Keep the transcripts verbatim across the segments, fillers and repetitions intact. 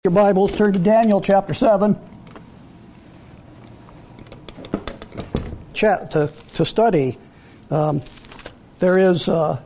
Your Bibles, turn to Daniel chapter seven. Chat to, to study. Um, there is uh,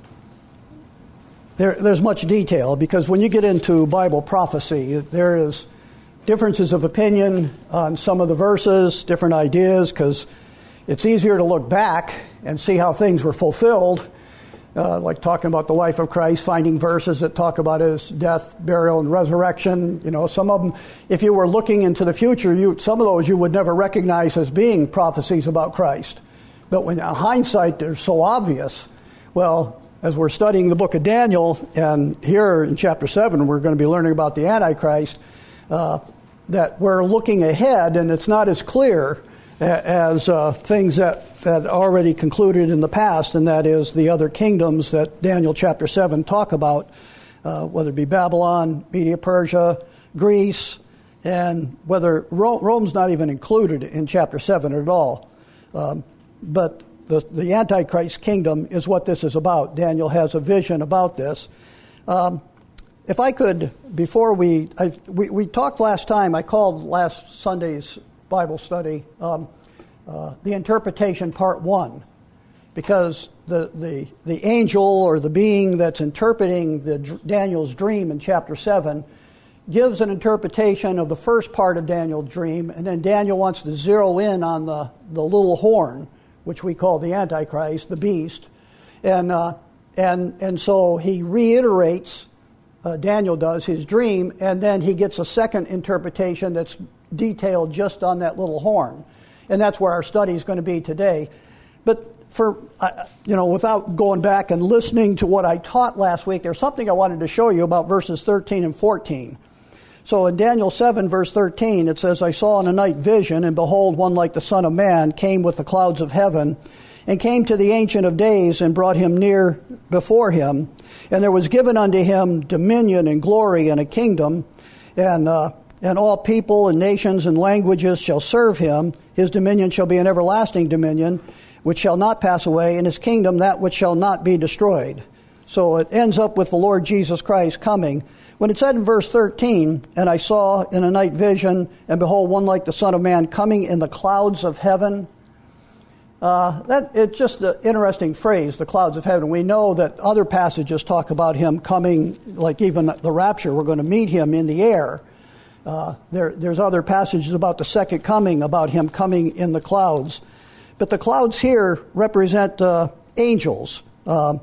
there there's much detail because when you get into Bible prophecy, there is differences of opinion on some of the verses, different ideas, because it's easier to look back and see how things were fulfilled. Uh, like talking about the life of Christ, finding verses that talk about his death, burial, and resurrection. You know, some of them, if you were looking into the future, you some of those you would never recognize as being prophecies about Christ. But when in hindsight, they're so obvious. Well, as we're studying the book of Daniel, and here in chapter seven, we're going to be learning about the Antichrist, uh, that we're looking ahead, and it's not as clear as uh, things that, that already concluded in the past, and that is the other kingdoms that Daniel chapter seven talk about, uh, whether it be Babylon, Media Persia, Greece, and whether Rome, Rome's not even included in chapter seven at all. Um, but the, the Antichrist kingdom is what this is about. Daniel has a vision about this. Um, if I could, before we, I, we, we talked last time, I called last Sunday's Bible study, um, uh, the interpretation part one, because the, the the angel or the being that's interpreting the Daniel's dream in chapter seven gives an interpretation of the first part of Daniel's dream, and then Daniel wants to zero in on the, the little horn, which we call the Antichrist, the beast, and uh, and and so he reiterates, uh, Daniel does, his dream, and then he gets a second interpretation that's detailed just on that little horn. And that's where our study is going to be today. But for, uh, you know, without going back and listening to what I taught last week, there's something I wanted to show you about verses thirteen and fourteen. So in Daniel seven, verse thirteen, it says, I saw in a night vision, and behold, one like the Son of Man came with the clouds of heaven, and came to the Ancient of Days, and brought him near before him. And there was given unto him dominion and glory and a kingdom, and uh, And all people and nations and languages shall serve him. His dominion shall be an everlasting dominion, which shall not pass away, and his kingdom that which shall not be destroyed. So it ends up with the Lord Jesus Christ coming. When it said in verse thirteen, and I saw in a night vision, and behold, one like the Son of Man coming in the clouds of heaven. Uh, that it's just an interesting phrase, the clouds of heaven. We know that other passages talk about him coming, like even the rapture, we're going to meet him in the air. Uh, there, there's other passages about the second coming, about him coming in the clouds. But the clouds here represent uh, angels. Uh,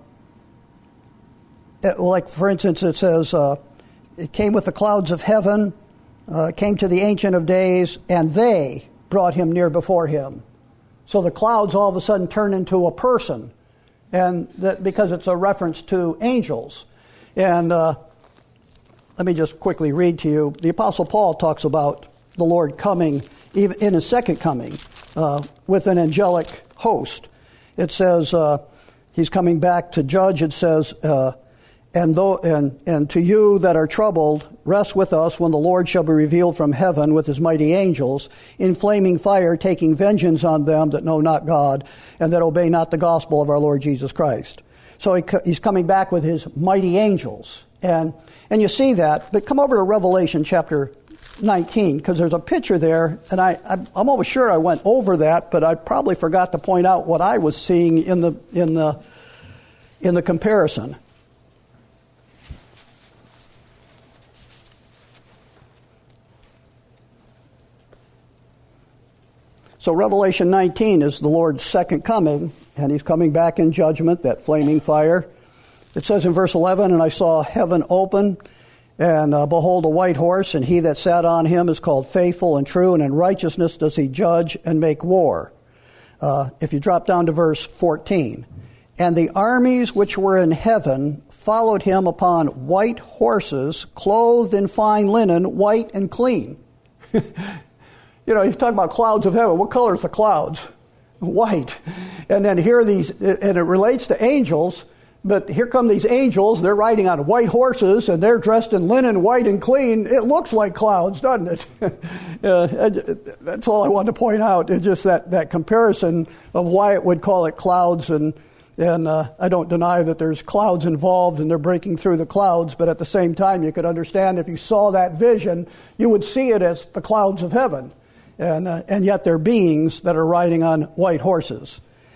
like, for instance, it says, uh, it came with the clouds of heaven, uh, came to the Ancient of Days, and they brought him near before him. So the clouds all of a sudden turn into a person, and that because it's a reference to angels. And uh Let me just quickly read to you. The Apostle Paul talks about the Lord coming, even in his second coming, uh, with an angelic host. It says uh, he's coming back to judge. It says, uh, and, though, and, and to you that are troubled, rest with us when the Lord shall be revealed from heaven with his mighty angels, in flaming fire, taking vengeance on them that know not God, and that obey not the gospel of our Lord Jesus Christ. So he, he's coming back with his mighty angels. And and you see that, but come over to Revelation chapter nineteen, because there's a picture there, and I, I'm almost sure I went over that, but I probably forgot to point out what I was seeing in the in the in the comparison. So Revelation nineteen is the Lord's second coming, and he's coming back in judgment, that flaming fire. It says in verse eleven, and I saw heaven open, and uh, behold a white horse, and he that sat on him is called Faithful and True, and in righteousness does he judge and make war. Uh, if you drop down to verse fourteen, and the armies which were in heaven followed him upon white horses, clothed in fine linen, white and clean. You know, you talk about clouds of heaven. What color is the clouds? White. And then here are these, and it relates to angels. But here come these angels, they're riding on white horses, and they're dressed in linen, white and clean. It looks like clouds, doesn't it? uh, that's all I wanted to point out, is just that, that comparison of why it would call it clouds and And uh, I don't deny that there's clouds involved and they're breaking through the clouds, but at the same time you could understand if you saw that vision, you would see it as the clouds of heaven. And, uh, and yet they're beings that are riding on white horses.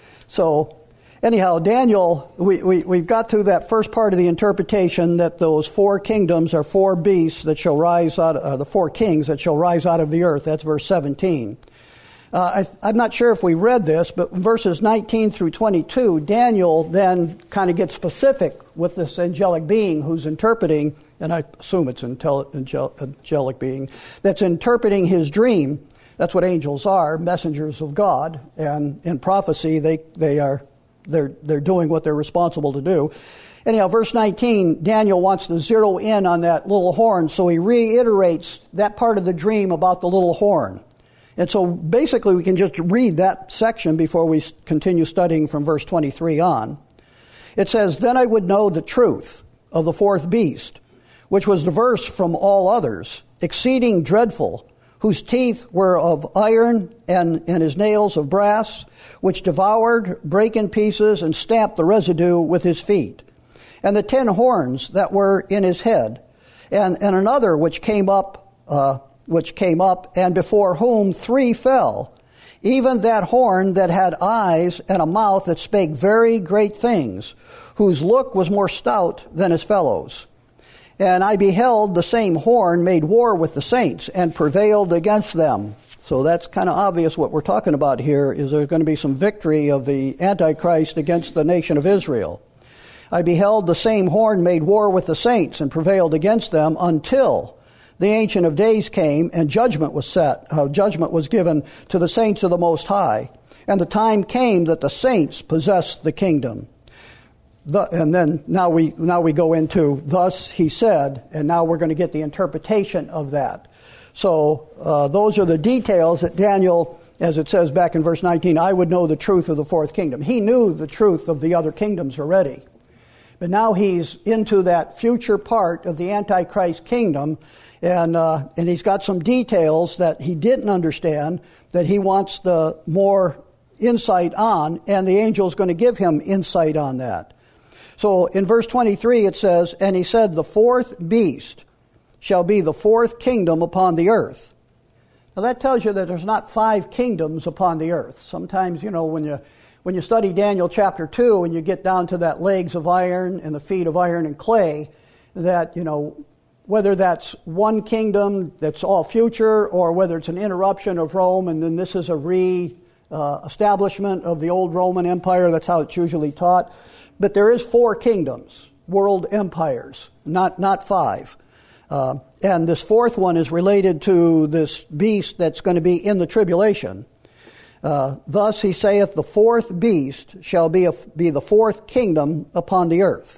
So anyhow, Daniel, we, we, we've got through that first part of the interpretation that those four kingdoms are four beasts that shall rise out, uh, the four kings that shall rise out of the earth. That's verse seventeen. Uh, I, I'm not sure if we read this, but verses nineteen through twenty-two, Daniel then kind of gets specific with this angelic being who's interpreting, and I assume it's an angel, angelic being, that's interpreting his dream. That's what angels are, messengers of God, and in prophecy they they are they're they're doing what they're responsible to do. Anyhow, verse nineteen, Daniel wants to zero in on that little horn, so he reiterates that part of the dream about the little horn. And so basically we can just read that section before we continue studying from verse twenty-three on. It says, "Then I would know the truth of the fourth beast, which was diverse from all others, exceeding dreadful, whose teeth were of iron and, and his nails of brass, which devoured, brake in pieces, and stamped the residue with his feet. And the ten horns that were in his head, and, and another which came up, uh, which came up, and before whom three fell, even that horn that had eyes and a mouth that spake very great things, whose look was more stout than his fellows. And I beheld the same horn made war with the saints and prevailed against them." So that's kind of obvious what we're talking about here, is there's going to be some victory of the Antichrist against the nation of Israel. "I beheld the same horn made war with the saints and prevailed against them until the Ancient of Days came and judgment was set, uh, judgment was given to the saints of the Most High. And the time came that the saints possessed the kingdom." The, and then now we now we go into "thus he said," and now we're going to get the interpretation of that. So uh, those are the details that Daniel, as it says back in verse nineteen, "I would know the truth of the fourth kingdom." He knew the truth of the other kingdoms already. But now he's into that future part of the Antichrist kingdom, and uh, and he's got some details that he didn't understand that he wants the more insight on, and the angel's going to give him insight on that. So in verse twenty-three it says, "And he said, the fourth beast shall be the fourth kingdom upon the earth." Now that tells you that there's not five kingdoms upon the earth. Sometimes, you know, when you when you study Daniel chapter two and you get down to that legs of iron and the feet of iron and clay, that, you know, whether that's one kingdom that's all future or whether it's an interruption of Rome and then this is a re-establishment uh, of the old Roman Empire, that's how it's usually taught. But there is four kingdoms, world empires, not not five. Uh, and this fourth one is related to this beast that's going to be in the tribulation. Uh, "Thus he saith, the fourth beast shall be, a, be the fourth kingdom upon the earth."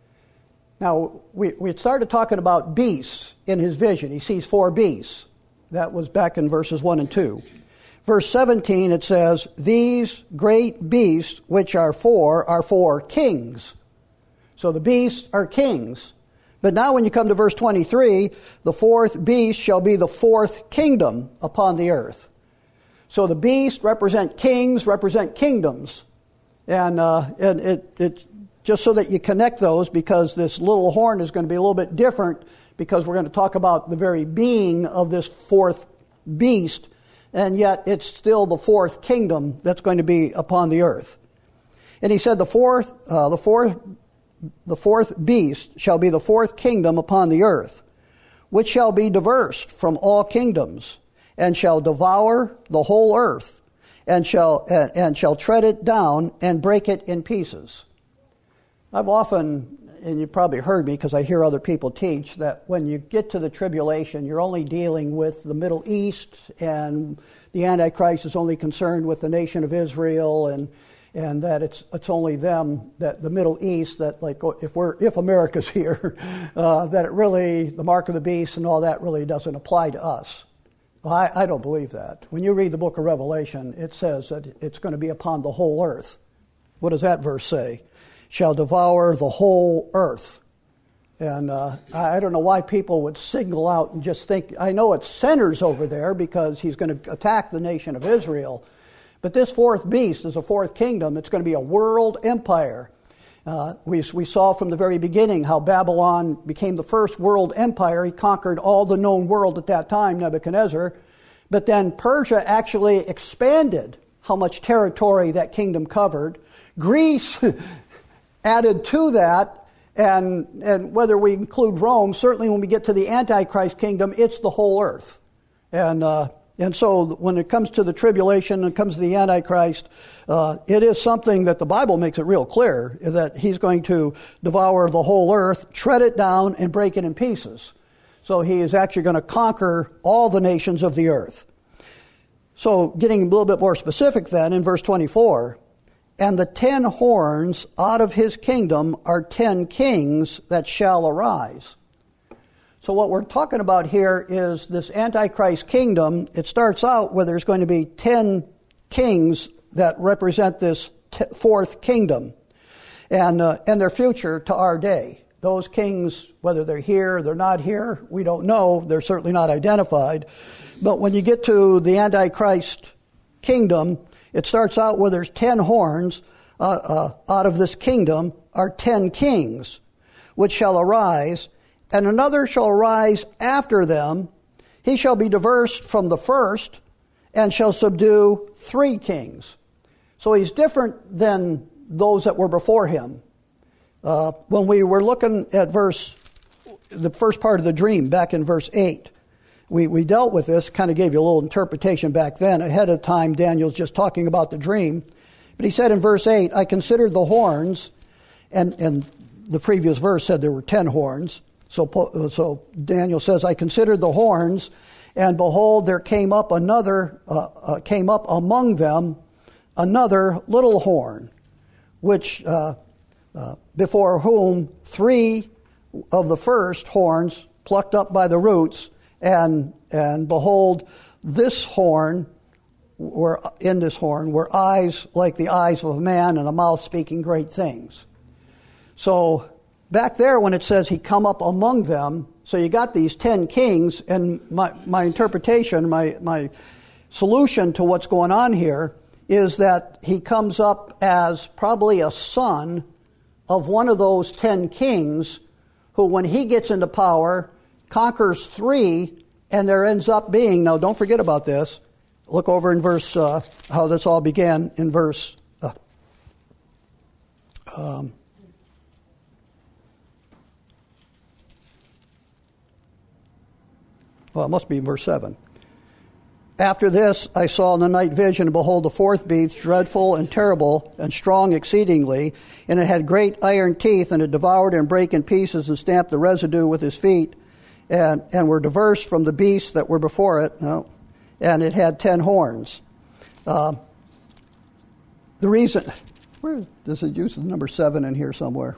Now, we, we started talking about beasts in his vision. He sees four beasts. That was back in verses one and two. Verse seventeen, it says, "These great beasts, which are four, are four kings." So the beasts are kings. But now when you come to verse twenty-three, "The fourth beast shall be the fourth kingdom upon the earth." So the beasts represent kings, represent kingdoms. And, uh, and it, it just so that you connect those, because this little horn is going to be a little bit different, because we're going to talk about the very being of this fourth beast, and yet it's still the fourth kingdom that's going to be upon the earth. And he said, the fourth, uh, the fourth, the fourth beast shall be the fourth kingdom upon the earth, which shall be diverse from all kingdoms, and shall devour the whole earth, and shall uh, and shall tread it down and break it in pieces. I've often, and you probably heard me because I hear other people teach, that when you get to the tribulation, you're only dealing with the Middle East, and the Antichrist is only concerned with the nation of Israel, and and that it's it's only them, that the Middle East, that like if we're if America's here, uh, that it really, the mark of the beast and all that really doesn't apply to us. Well, I, I don't believe that. When you read the book of Revelation, it says that it's going to be upon the whole earth. What does that verse say? Shall devour the whole earth. And uh, I don't know why people would single out and just think, I know it centers over there because he's going to attack the nation of Israel, But this fourth beast is a fourth kingdom. It's going to be a world empire. Uh, we, we saw from the very beginning how Babylon became the first world empire. He conquered all the known world at that time, Nebuchadnezzar. But then Persia actually expanded how much territory that kingdom covered. Greece added to that, and, and whether we include Rome, certainly when we get to the Antichrist kingdom, it's the whole earth. And uh, and so when it comes to the tribulation and it comes to the Antichrist, uh, it is something that the Bible makes it real clear, that he's going to devour the whole earth, tread it down, and break it in pieces. So he is actually going to conquer all the nations of the earth. So getting a little bit more specific then, in verse twenty-four, and the ten horns out of his kingdom are ten kings that shall arise. So what we're talking about here is this Antichrist kingdom. It starts out where there's going to be ten kings that represent this t- fourth kingdom, and uh, and their future to our day. Those kings, whether they're here or they're not here, we don't know. They're certainly not identified. But when you get to the Antichrist kingdom, it starts out where there's ten horns. Uh, uh, out of this kingdom are ten kings, which shall arise, and another shall arise after them. He shall be diverse from the first, and shall subdue three kings. So he's different than those that were before him. Uh, when we were looking at verse, the first part of the dream, back in verse eight, we, we dealt with this, kind of gave you a little interpretation back then. Ahead of time, Daniel's just talking about the dream. But he said in verse eight, I considered the horns, and, and the previous verse said there were ten horns. So, so Daniel says, I considered the horns, and behold, there came up another, uh, uh, came up among them another little horn, which uh, uh, before whom three of the first horns plucked up by the roots, and and behold, this horn were in this horn were eyes like the eyes of a man, and a mouth speaking great things. So back there, when it says he come up among them, so you got these ten kings, and my, my interpretation, my, my solution to what's going on here is that he comes up as probably a son of one of those ten kings who, when he gets into power, conquers three, and there ends up being, now don't forget about this, look over in verse, uh, how this all began in verse, uh, um, Well, it must be in verse seven. After this, I saw in the night vision, and behold, the fourth beast, dreadful and terrible and strong exceedingly, and it had great iron teeth, and it devoured and brake in pieces and stamped the residue with his feet, and, and were diverse from the beasts that were before it. No, and it had ten horns. Uh, the reason, where does it use the number seven in here somewhere?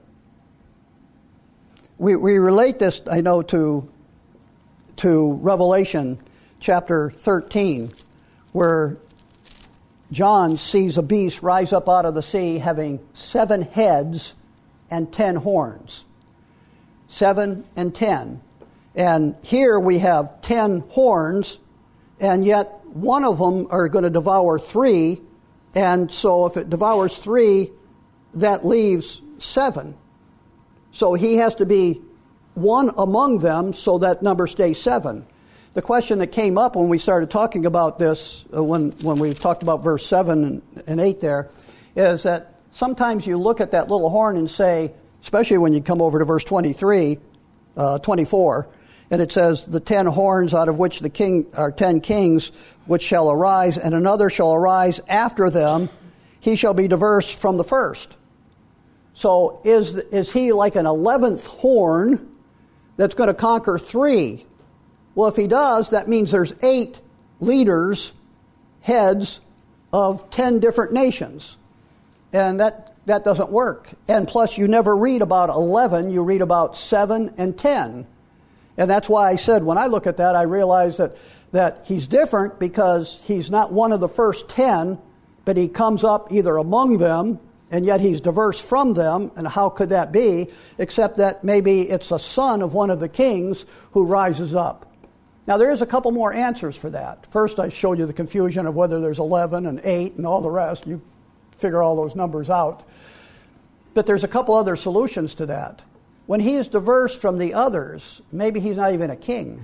We we relate this, I know, to to Revelation chapter thirteen, where John sees a beast rise up out of the sea having seven heads and ten horns. Seven and ten. And here we have ten horns, and yet one of them are going to devour three, and so if it devours three, that leaves seven. So he has to be one among them, so that number stays seven. The question that came up when we started talking about this, uh, when, when we talked about verse seven and, and eight there, is that sometimes you look at that little horn and say, especially when you come over to verse twenty-three, uh, twenty-four, and it says, the ten horns out of which the king are ten kings, which shall arise, and another shall arise after them, he shall be diverse from the first. So is, is he like an eleventh horn that's going to conquer three? Well, if he does, that means there's eight leaders, heads of ten different nations. And that, that doesn't work. And plus, you never read about eleven, you read about seven and ten. And that's why I said, when I look at that, I realize that, that he's different because he's not one of the first ten, but he comes up either among them, and yet he's diverse from them. And how could that be? Except that maybe it's a son of one of the kings who rises up. Now, there is a couple more answers for that. First, I showed you the confusion of whether there's eleven and eight and all the rest. You figure all those numbers out. But there's a couple other solutions to that. When he is diverse from the others, maybe he's not even a king.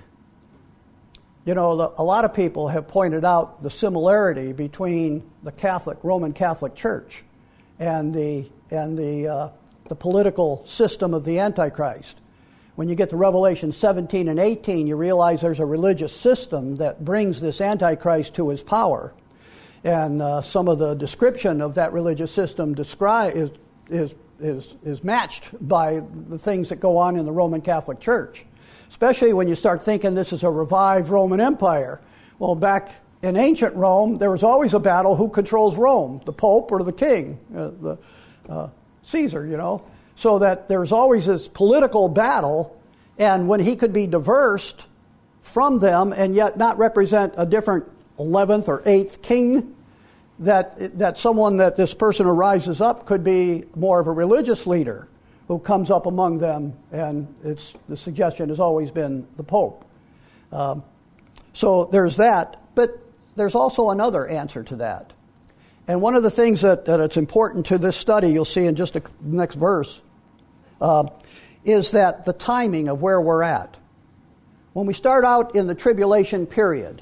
You know, the, a lot of people have pointed out the similarity between the Catholic, Roman Catholic Church and the and the uh, the political system of the Antichrist. When you get to Revelation seventeen and eighteen, you realize there's a religious system that brings this Antichrist to his power. And uh, some of the description of that religious system descri- is, is, is, is matched by the things that go on in the Roman Catholic Church, especially when you start thinking this is a revived Roman Empire. Well, back in ancient Rome, there was always a battle who controls Rome, the Pope or the king, uh, the uh, Caesar, you know. So that there's always this political battle, and when he could be divorced from them and yet not represent a different eleventh or eighth king, that that someone, that this person who rises up could be more of a religious leader who comes up among them, and it's the suggestion has always been the Pope. Um, so there's that, but there's also another answer to that. And one of the things that, that it's important to this study, you'll see in just the next verse, uh, is that the timing of where we're at. When we start out in the tribulation period,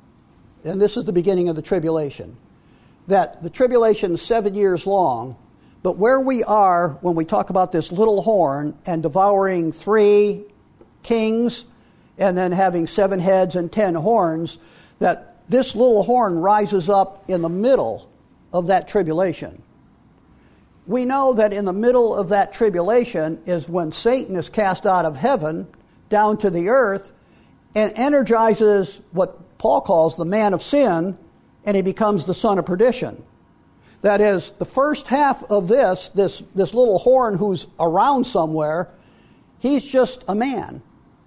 and this is the beginning of the tribulation, that the tribulation is seven years long, but where we are when we talk about this little horn and devouring three kings and then having seven heads and ten horns, that this little horn rises up in the middle of that tribulation. We know that in the middle of that tribulation is when Satan is cast out of heaven down to the earth and energizes what Paul calls the man of sin, and he becomes the son of perdition. That is, the first half of this, this, this little horn who's around somewhere, he's just a man.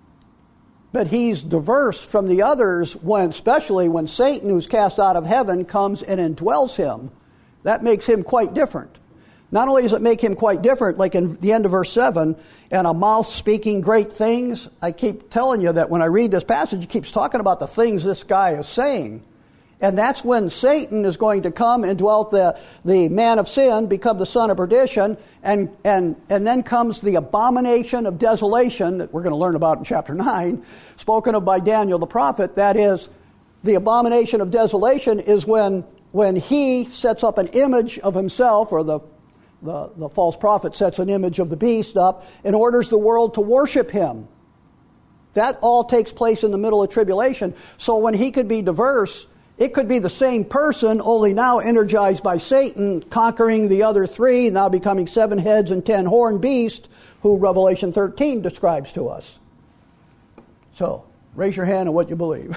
But he's diverse from the others, when, especially when Satan, who's cast out of heaven, comes and indwells him. That makes him quite different. Not only does it make him quite different, like in the end of verse seven, and a mouth speaking great things. I keep telling you that when I read this passage, it keeps talking about the things this guy is saying. And that's when Satan is going to come and dwell the, the man of sin, become the son of perdition, and, and, and then comes the abomination of desolation that we're going to learn about in chapter nine, spoken of by Daniel the prophet. That is, the abomination of desolation is when, when he sets up an image of himself, or the, the, the false prophet sets an image of the beast up and orders the world to worship him. That all takes place in the middle of tribulation. So when he could be diverse, it could be the same person, only now energized by Satan, conquering the other three, now becoming seven heads and ten horned beast, who Revelation thirteen describes to us. So, raise your hand on what you believe.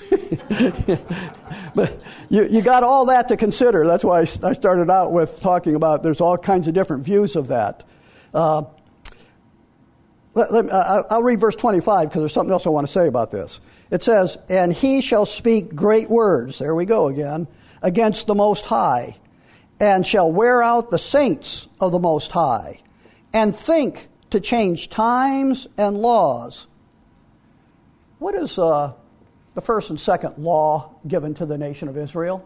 But you, you got all that to consider. That's why I started out with talking about there's all kinds of different views of that. Uh, let, let, uh, I'll read verse twenty-five because there's something else I want to say about this. It says, and he shall speak great words, there we go again, against the Most High, and shall wear out the saints of the Most High, and think to change times and laws. What is uh, the first and second law given to the nation of Israel?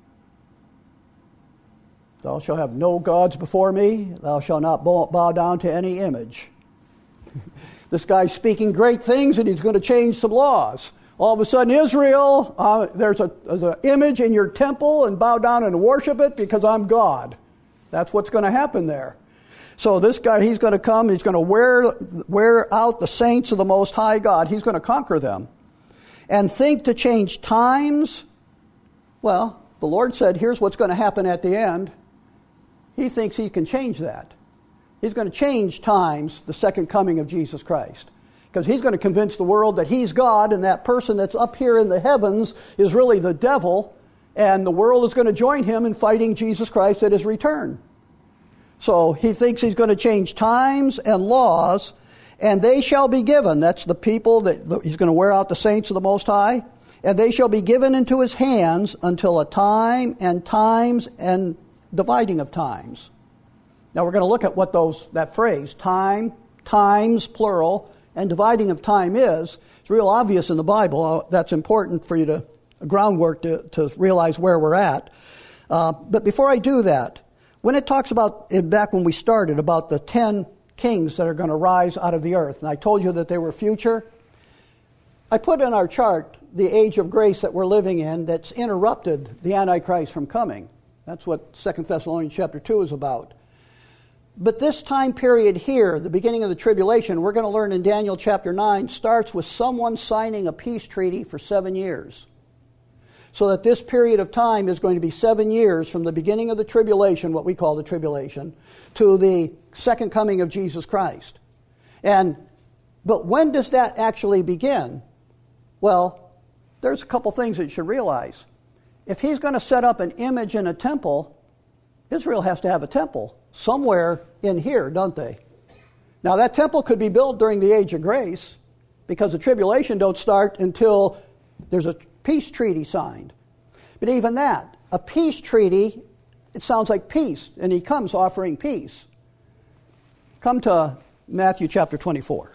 Thou shalt have no gods before me, thou shalt not bow down to any image. This guy's speaking great things, and he's going to change some laws. All of a sudden, Israel, uh, there's a there's an image in your temple, and bow down and worship it because I'm God. That's what's going to happen there. So this guy, he's going to come, he's going to wear, wear out the saints of the Most High God. He's going to conquer them. And think to change times. Well, the Lord said, here's what's going to happen at the end. He thinks he can change that. He's going to change times, the second coming of Jesus Christ. Because he's going to convince the world that he's God, and that person that's up here in the heavens is really the devil, and the world is going to join him in fighting Jesus Christ at his return. So he thinks he's going to change times and laws, and they shall be given. That's the people that he's going to wear out the saints of the Most High. And they shall be given into his hands until a time and times and dividing of times. Now we're going to look at what those that phrase, time, times, plural, and dividing of time is, It's real obvious in the Bible. That's important for you to, groundwork to, to realize where we're at. Uh, but before I do that, when it talks about, back when we started, about the ten kings that are going to rise out of the earth, and I told you that they were future, I put in our chart the age of grace that we're living in that's interrupted the Antichrist from coming. That's what Second Thessalonians chapter two is about. But this time period here, the beginning of the tribulation, we're going to learn in Daniel chapter nine, starts with someone signing a peace treaty for seven years. So that this period of time is going to be seven years from the beginning of the tribulation, what we call the tribulation, to the second coming of Jesus Christ. And, but when does that actually begin? Well, there's a couple things that you should realize. If he's going to set up an image in a temple, Israel has to have a temple somewhere in here, don't they? Now that temple could be built during the age of grace, because the tribulation don't start until there's a peace treaty signed. But even that, a peace treaty, it sounds like peace, and he comes offering peace. Come to Matthew chapter twenty-four.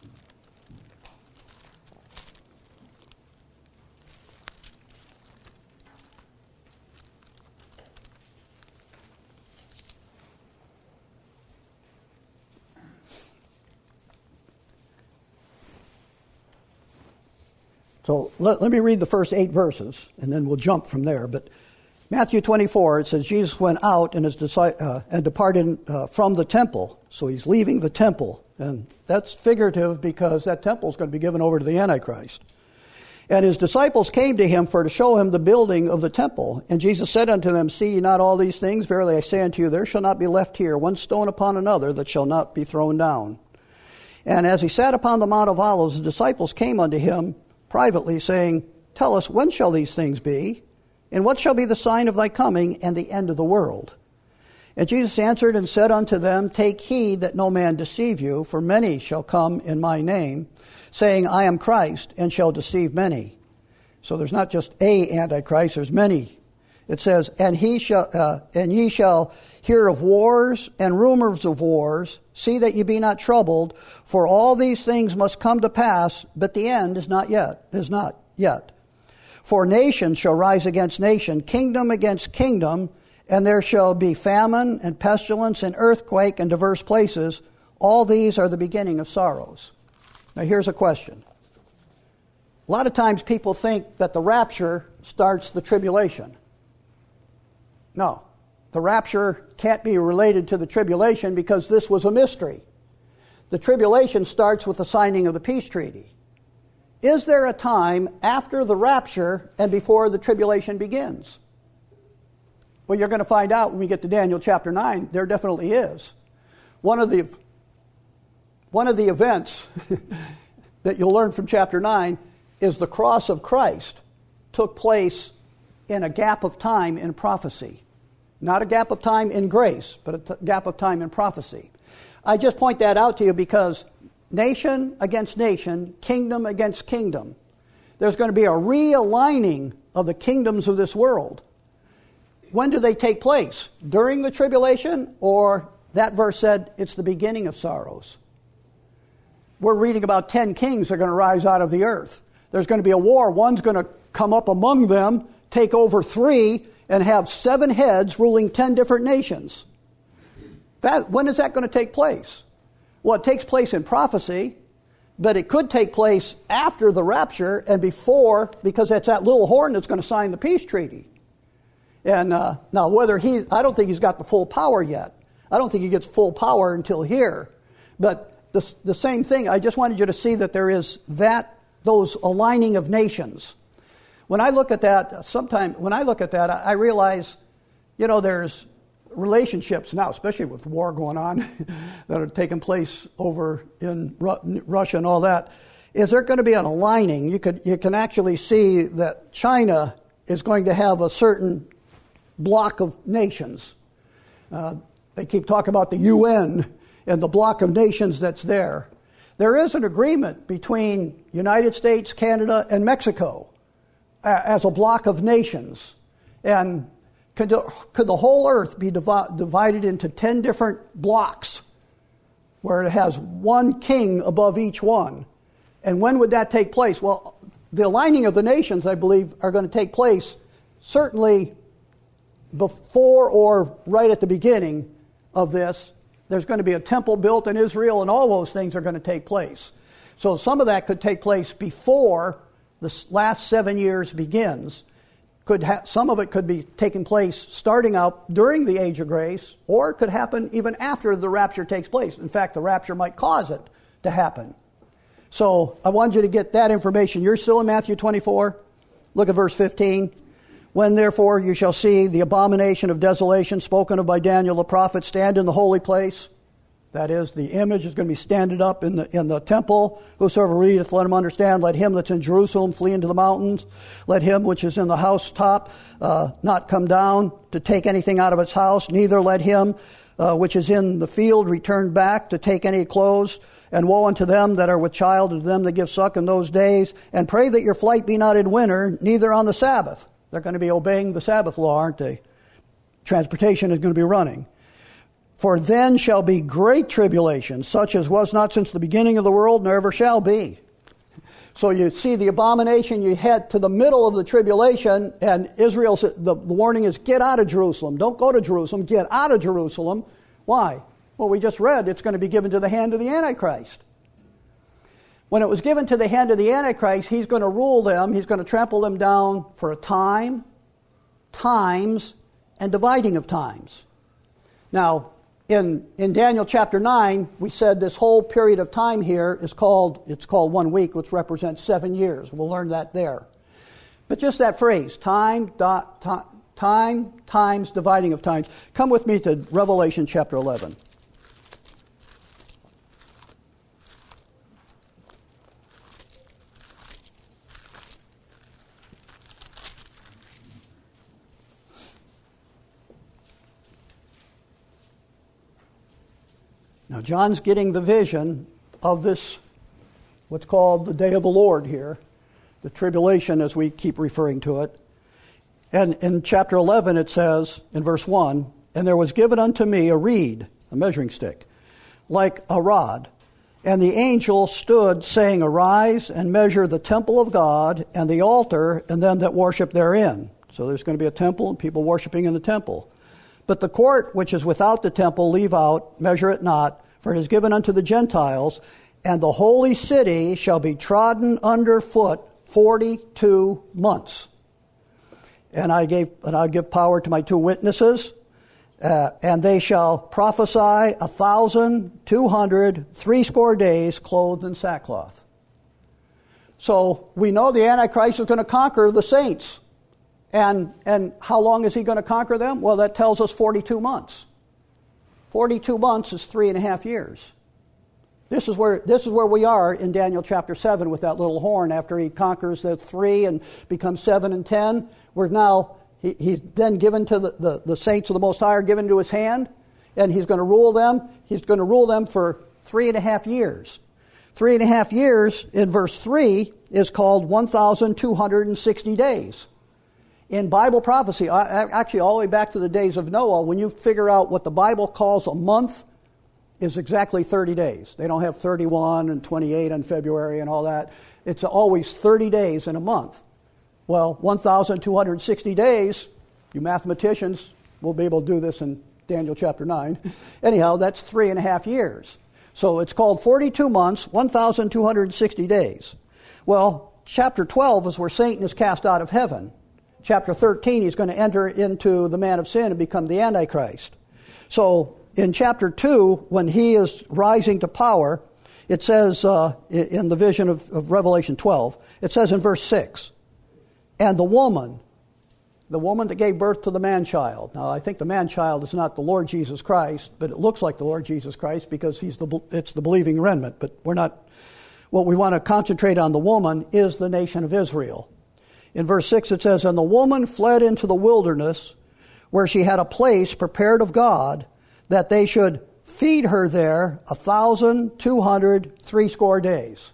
So let, let me read the first eight verses, and then we'll jump from there. But Matthew twenty-four, it says, Jesus went out and, his, uh, and departed uh, from the temple. So he's leaving the temple. And that's figurative because that temple is going to be given over to the Antichrist. And his disciples came to him for to show him the building of the temple. And Jesus said unto them, See ye not all these things? Verily I say unto you, there shall not be left here one stone upon another that shall not be thrown down. And as he sat upon the Mount of Olives, the disciples came unto him privately, saying, Tell us, when shall these things be? And what shall be the sign of thy coming and the end of the world? And Jesus answered and said unto them, Take heed that no man deceive you, for many shall come in my name, saying, I am Christ, and shall deceive many. So there's not just a Antichrist, there's many. It says, And he shall, uh, and ye shall hear of wars and rumors of wars. See that ye be not troubled, for all these things must come to pass, but the end is not yet, is not yet. For nation shall rise against nation, kingdom against kingdom, and there shall be famine and pestilence and earthquake in diverse places. All these are the beginning of sorrows. Now here's a question. A lot of times people think that the rapture starts the tribulation. No. The rapture can't be related to the tribulation because this was a mystery. The tribulation starts with the signing of the peace treaty. Is there a time after the rapture and before the tribulation begins? Well, you're going to find out when we get to Daniel chapter nine. There definitely is. One of the, one of the events that you'll learn from chapter nine is the cross of Christ took place in a gap of time in prophecy. Not a gap of time in grace, but a t- gap of time in prophecy. I just point that out to you because nation against nation, kingdom against kingdom, there's going to be a realigning of the kingdoms of this world. When do they take place? During the tribulation, or that verse said it's the beginning of sorrows? We're reading about ten kings that are going to rise out of the earth. There's going to be a war. One's going to come up among them, take over three, and have seven heads ruling ten different nations. That, when is that going to take place? Well, it takes place in prophecy, but it could take place after the rapture and before, because it's that little horn that's going to sign the peace treaty. And uh, now whether he, I don't think he's got the full power yet. I don't think he gets full power until here. But the, the same thing, I just wanted you to see that there is that, those aligning of nations. When I look at that, sometimes when I look at that, I realize, you know, there's relationships now, especially with war going on that are taking place over in Ru- Russia and all that. Is there going to be an aligning? You could, you can actually see that China is going to have a certain block of nations. Uh, they keep talking about the U N and the block of nations that's there. There is an agreement between United States, Canada, and Mexico as a block of nations. And could the, could the whole earth be divi- divided into ten different blocks where it has one king above each one? And when would that take place? Well, the aligning of the nations, I believe, are going to take place certainly before or right at the beginning of this. There's going to be a temple built in Israel, and all those things are going to take place. So some of that could take place before the last seven years begins. Could ha- some of it could be taking place starting out during the age of grace, or it could happen even after the rapture takes place. In fact, the rapture might cause it to happen. So I want you to get that information. You're still in Matthew twenty-four. Look at verse fifteen. When therefore you shall see the abomination of desolation spoken of by Daniel the prophet stand in the holy place, that is, the image is going to be standing up in the in the temple. Whosoever readeth, let him understand. Let him that's in Jerusalem flee into the mountains. Let him which is in the housetop uh, not come down to take anything out of his house. Neither let him uh, which is in the field return back to take any clothes. And woe unto them that are with child, and to them that give suck in those days. And pray that your flight be not in winter, neither on the Sabbath. They're going to be obeying the Sabbath law, aren't they? Transportation is going to be running. For then shall be great tribulation, such as was not since the beginning of the world, nor ever shall be. So you see the abomination, you head to the middle of the tribulation, and Israel, the, the warning is, get out of Jerusalem. Don't go to Jerusalem, get out of Jerusalem. Why? Well, we just read it's going to be given to the hand of the Antichrist. When it was given to the hand of the Antichrist, he's going to rule them, he's going to trample them down for a time, times, and dividing of times. Now, in, in Daniel chapter nine, we said this whole period of time here is called, it's called one week, which represents seven years. We'll learn that there. But just that phrase, time, dot, time, time, times, dividing of times. Come with me to Revelation chapter eleven. Now, John's getting the vision of this, what's called the day of the Lord here, the tribulation as we keep referring to it. And in chapter eleven it says, in verse one, and there was given unto me a reed, a measuring stick, like a rod. And the angel stood, saying, Arise and measure the temple of God and the altar and them that worship therein. So there's going to be a temple and people worshiping in the temple. But the court which is without the temple leave out, measure it not, for it is given unto the Gentiles, and the holy city shall be trodden under foot forty-two months. And I gave, and I give power to my two witnesses, uh, and they shall prophesy a thousand two hundred threescore days, clothed in sackcloth. So we know the Antichrist is going to conquer the saints. And and how long is he going to conquer them? Well, that tells us forty-two months. forty-two months is three and a half years. This is where this is where we are in Daniel chapter seven with that little horn. After he conquers the three and becomes seven and ten, we're now he, he's then given to the, the, the saints of the Most High are given to his hand, and he's going to rule them. He's going to rule them for three and a half years. Three and a half years in verse three is called one thousand two hundred sixty days. In Bible prophecy, actually all the way back to the days of Noah, when you figure out what the Bible calls a month, is exactly thirty days. They don't have thirty-one and twenty-eight in February and all that. It's always thirty days in a month. Well, one thousand two hundred sixty days, you mathematicians will be able to do this in Daniel chapter nine. Anyhow, that's three and a half years. So it's called forty-two months, one thousand two hundred sixty days. Well, chapter twelve is where Satan is cast out of heaven. Chapter thirteen, he's going to enter into the man of sin and become the Antichrist. So in chapter two, when he is rising to power, it says uh, in the vision of, of Revelation twelve, it says in verse six, and the woman, the woman that gave birth to the man-child. Now, I think the man-child is not the Lord Jesus Christ, but it looks like the Lord Jesus Christ because he's the it's the believing remnant. But we're not. What we want to concentrate on, the woman, is the nation of Israel. In verse six it says, and the woman fled into the wilderness, where she had a place prepared of God, that they should feed her there a thousand two hundred threescore days.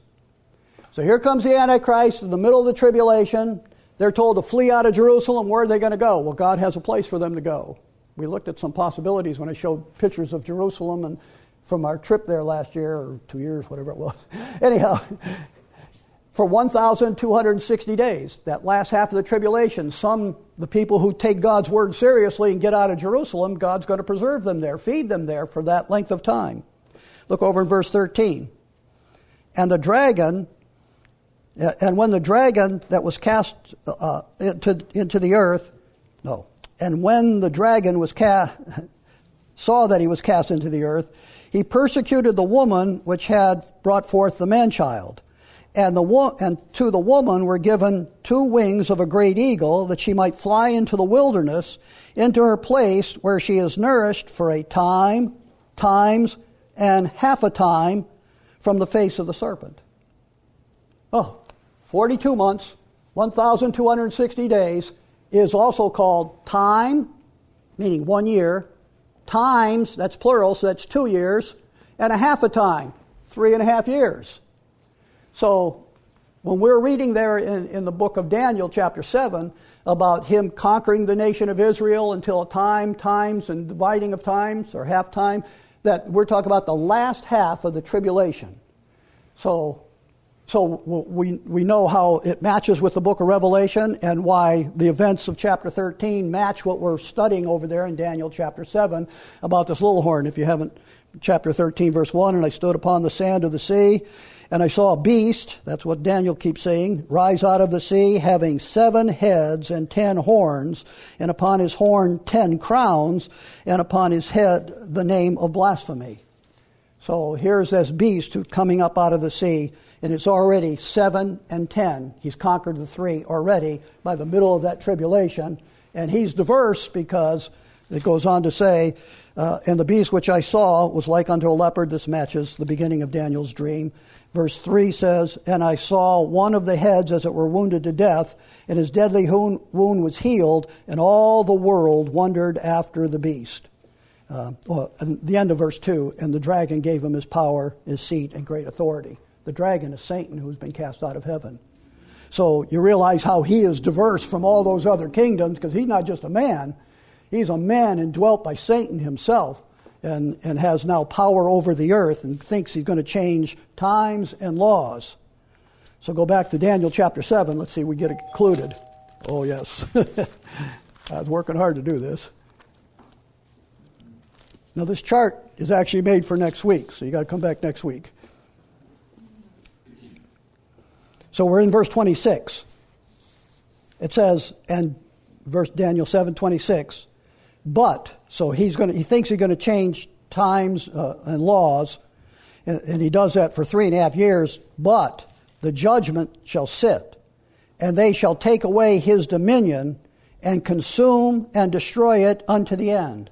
So here comes the Antichrist in the middle of the tribulation. They're told to flee out of Jerusalem. Where are they going to go? Well, God has a place for them to go. We looked at some possibilities when I showed pictures of Jerusalem and from our trip there last year, or two years, whatever it was. Anyhow, for one thousand two hundred sixty days, that last half of the tribulation. Some, the people who take God's word seriously and get out of Jerusalem, God's going to preserve them there, feed them there for that length of time. Look over in verse thirteen. And the dragon, and when the dragon that was cast uh, into, into the earth, no, and when the dragon was cast, saw that he was cast into the earth, he persecuted the woman which had brought forth the man-child. And the wo- and to the woman were given two wings of a great eagle, that she might fly into the wilderness, into her place where she is nourished for a time, times, and half a time from the face of the serpent. Oh, forty-two months, one thousand two hundred sixty days, is also called time, meaning one year, times, that's plural, so that's two years, and a half a time, three and a half years. So when we're reading there in, in the book of Daniel, chapter seven, about him conquering the nation of Israel until a time, times, and dividing of times, or half time, that we're talking about the last half of the tribulation. So so we, we know how it matches with the book of Revelation, and why the events of chapter thirteen match what we're studying over there in Daniel chapter seven about this little horn. If you haven't, chapter thirteen, verse one, and I stood upon the sand of the sea, and I saw a beast, that's what Daniel keeps saying, rise out of the sea, having seven heads and ten horns, and upon his horn ten crowns, and upon his head the name of blasphemy. So here's this beast who's coming up out of the sea, and it's already seven and ten. He's conquered the three already by the middle of that tribulation, and he's diverse because it goes on to say, uh, and the beast which I saw was like unto a leopard. This matches the beginning of Daniel's dream. Verse three says, and I saw one of the heads as it were wounded to death, and his deadly wound was healed, and all the world wondered after the beast. Uh, well, and the end of verse two, and the dragon gave him his power, his seat, and great authority. The dragon is Satan, who's been cast out of heaven. So you realize how he is diverse from all those other kingdoms, because he's not just a man. He's a man indwelt by Satan himself, and, and has now power over the earth, and thinks he's going to change times and laws. So go back to Daniel chapter seven. Let's see if we get it concluded. Oh, yes. I was working hard to do this. Now, this chart is actually made for next week, so you got to come back next week. So we're in verse twenty-six. It says, and verse Daniel seven twenty-six, but, so he's going to, he thinks he's going to change times uh, and laws, and, and he does that for three and a half years, but the judgment shall sit, and they shall take away his dominion, and consume and destroy it unto the end.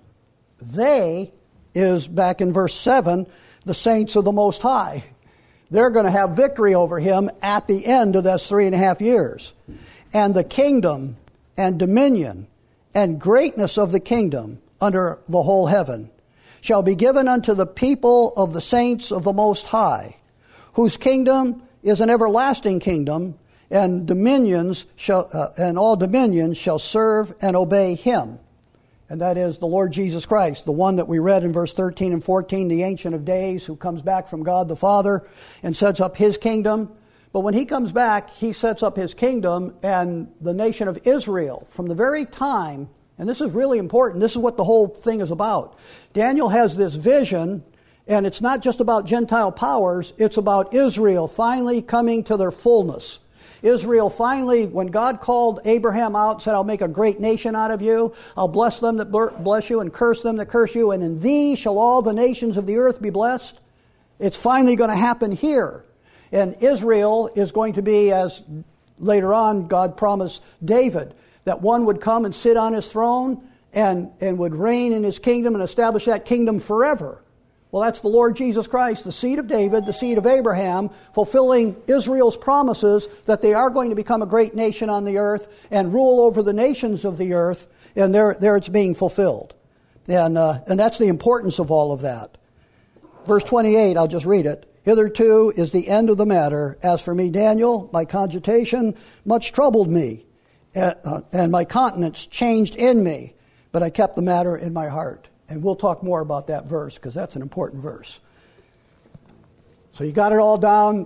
They is, back in verse seven, the saints of the Most High. They're going to have victory over him at the end of those three and a half years. And the kingdom and dominion and greatness of the kingdom under the whole heaven shall be given unto the people of the saints of the Most High, whose kingdom is an everlasting kingdom, and dominions shall, uh, and all dominions shall serve and obey him. And that is the Lord Jesus Christ, the one that we read in verse thirteen and fourteen, the Ancient of Days, who comes back from God the Father and sets up his kingdom. But when he comes back, he sets up his kingdom, and the nation of Israel, from the very time, and this is really important, this is what the whole thing is about. Daniel has this vision, and it's not just about Gentile powers, it's about Israel finally coming to their fullness. Israel finally, when God called Abraham out and said, I'll make a great nation out of you, I'll bless them that bless you and curse them that curse you, and in thee shall all the nations of the earth be blessed. It's finally going to happen here. And Israel is going to be, as later on God promised David, that one would come and sit on his throne and, and would reign in his kingdom and establish that kingdom forever. Well, that's the Lord Jesus Christ, the seed of David, the seed of Abraham, fulfilling Israel's promises that they are going to become a great nation on the earth and rule over the nations of the earth, and there, there it's being fulfilled. And, uh, and that's the importance of all of that. Verse twenty-eight, I'll just read it. Hitherto is the end of the matter. As for me, Daniel, my cogitation much troubled me, uh, and my countenance changed in me, but I kept the matter in my heart. And we'll talk more about that verse, because that's an important verse. So you got it all down.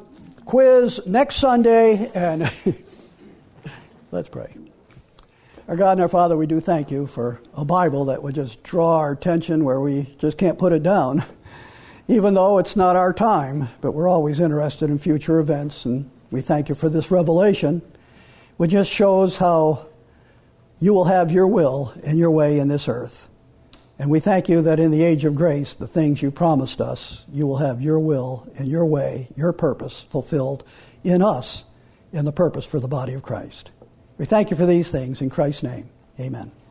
quiz next Sunday, and let's pray. Our God and our Father, we do thank you for a Bible that would just draw our attention where we just can't put it down, even though it's not our time, but we're always interested in future events, and we thank you for this revelation, which just shows how you will have your will and your way in this earth. And we thank you that in the age of grace, the things you promised us, you will have your will and your way, your purpose fulfilled in us in the purpose for the body of Christ. We thank you for these things in Christ's name. Amen.